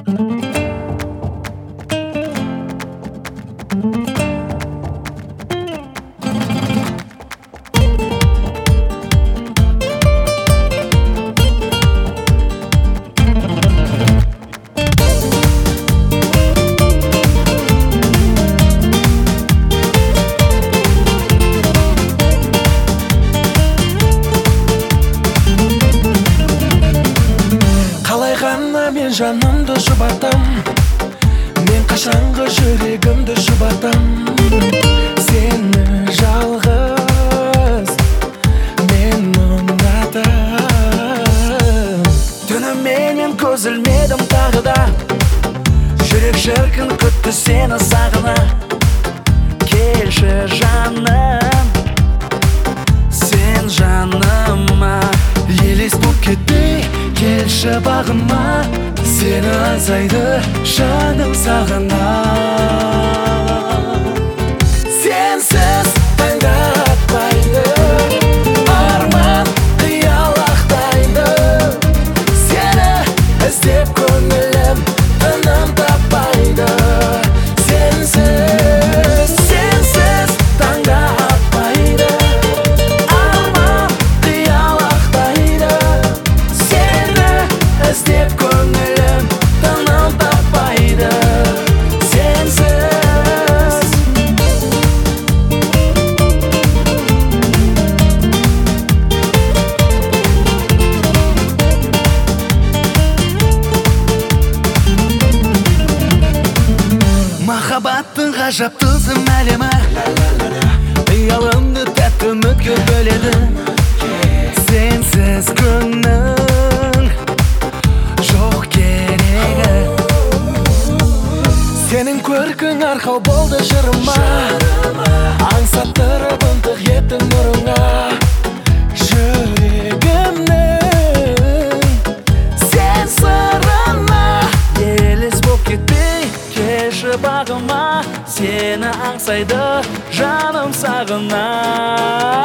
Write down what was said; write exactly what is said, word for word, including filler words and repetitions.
Мен жанымды жұбатам, мен қашанғы жүрегімді жұбатам. Сені жалғыз мен ұнатам. Түніменен көз ілмедім тағы да, жүрек шіркін күтті сені сағына. Келші жаным, сен жаныма, елес боп кетпей келші бағыма. Сені аңсайды жаным сағына. Сенсіз таңда атпайды, арман қиялақтайды. Сені іздеп көңілім тыным таппайды. Сенсіз, сенсіз таңда атпайды, арман қиялақтайды. Сені іздеп көңілім тыным таппайды. Сенсіз. Махаббаттың ғажап тылсым әлемі, ұялымды тәтті үмітке бөледі. Сенсіз күннің жоқ керегі. Сенің көркің арқау болды жырыма, аңсаттырып ынтық еттің нұрыңа. Жүрегімнің сен сырына, елес боп кетпей келші бағыма. Сені аңсайды жаным сағына.